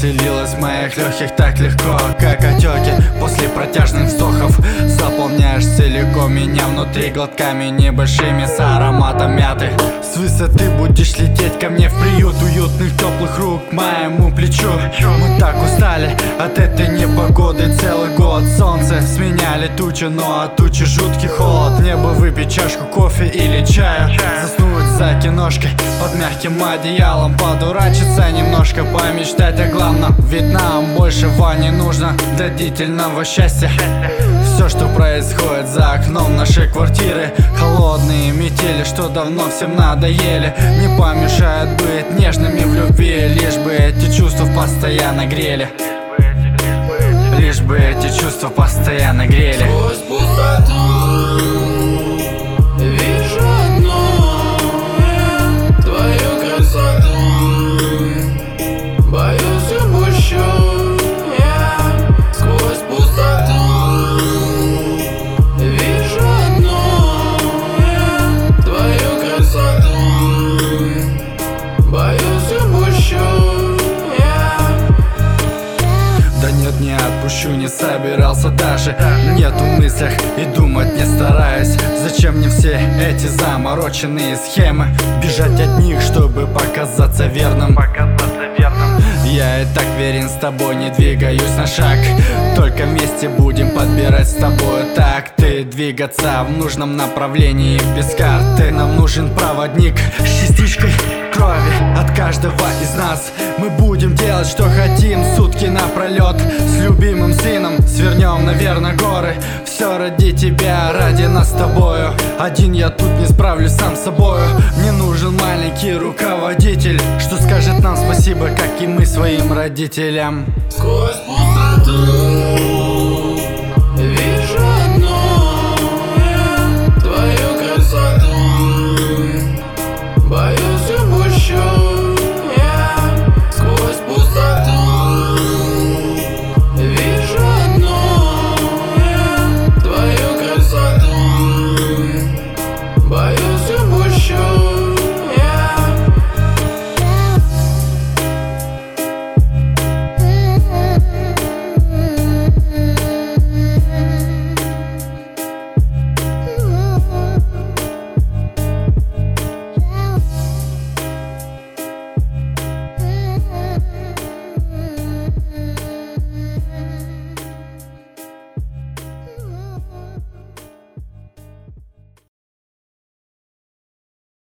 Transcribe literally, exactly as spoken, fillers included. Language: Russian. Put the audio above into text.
поселилась в моих легких так легко, как отеки после протяжных вздохов. Заполняешь целиком меня внутри глотками небольшими с ароматом мяты. С высоты будешь лететь ко мне в приют уютных теплых рук к моему плечу. Мы так устали от этой непогоды целый год. Солнце сменяли тучи, но от тучи жуткий холод. Мне бы выпить чашку кофе или чая, заснуть за киношкой под мягким одеялом, подурачиться немножко, помечтать о главном. Ведь нам большего не нужно для длительного счастья. Все, что происходит за окном нашей квартиры, холодные метели, что давно всем надоели, не помешают быть нежными в любви. Лишь бы эти чувства постоянно грели. Лишь бы эти чувства постоянно грели. Сквозь пустоту вижу одно, твою красоту. Боюсь, упущу я. Сквозь пустоту вижу одно, твою красоту. Боюсь, упущу я. Да нет, не отпущу, не собирался даже. Нет в мыслях и думать не стараюсь. Зачем мне все эти замороченные схемы? Бежать от них, чтобы показаться верным. Я и так верен с тобой, не двигаюсь на шаг. Только вместе будем подбирать с тобой такты, двигаться в нужном направлении без карты. Нам нужен проводник с частичкой крови от каждого из нас. Мы будем делать, что хотим, сутки напролет. С любимым сыном свернем, наверное, горы. Все ради тебя, ради нас с тобою. Один я тут не справлюсь сам с собою. Мне нужен маленький руководитель, что скажет нам спасибо, как и мы своим родителям. Сквозь пустоту